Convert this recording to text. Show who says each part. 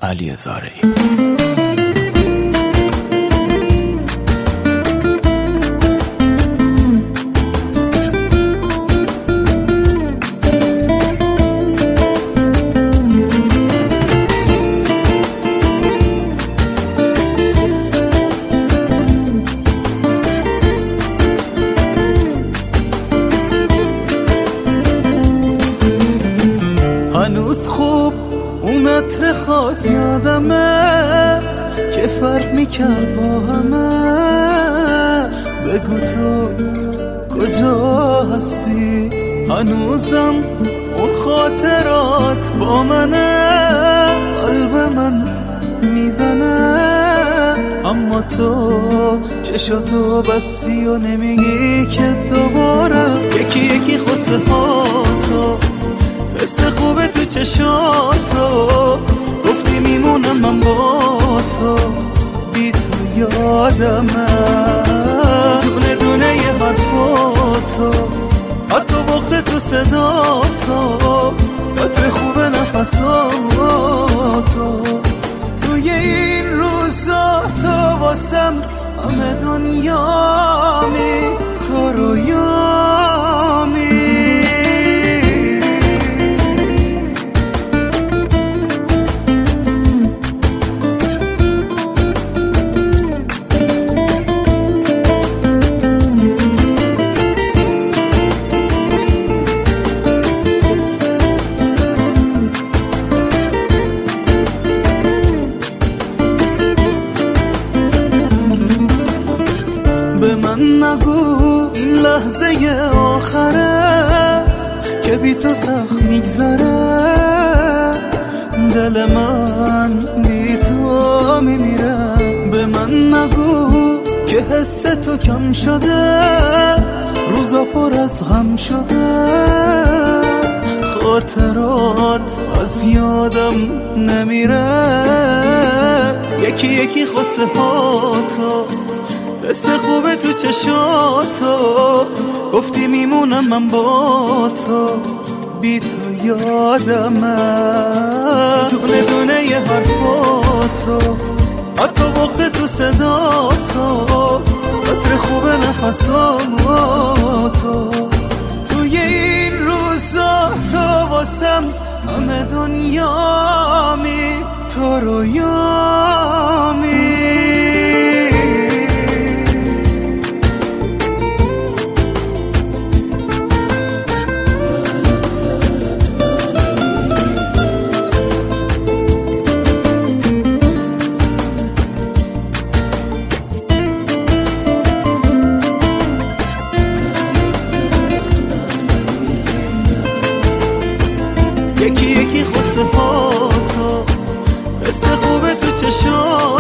Speaker 1: علی زارعی.
Speaker 2: هنوز خوب اون عطر خاص یادمه که فرق میکرد با همه. بگو تو کجا هستی؟ هنوزم اون خاطرات با منه، قلب من میزنه. اما تو چشاتو بستی و نمیگی که دوباره یکی یکی خسته هاتو، حس خوبه تو چشاتو. گفتی میمونم من با تو، بی تو یادمه دونه دونه یه حرفاتو، حتی بغض تو صداتو، عطر خوبه نفساتو. توی این روزا تو واسم همه دنیامی، تو رویامی. به من نگو این لحظه آخره که بی تو سخت میگذره. دل من بی تو میمیره. به من نگو که حس تو کم شده، روزا پر از غم شده. خاطرات از یادم نمیره، یکی یکی خسته هاتو، حس خوبه تو چشاتو. گفتی میمونم من با تو، بی تو یادمه دونه دونه یه حرفاتو، حتی بغض تو صداتو، عطر خوبه نفساتو. توی این روزا تو واسم همه دنیامی، تو رویامی. یکی یکی خسته هاتو، حس خوبه تو چشات.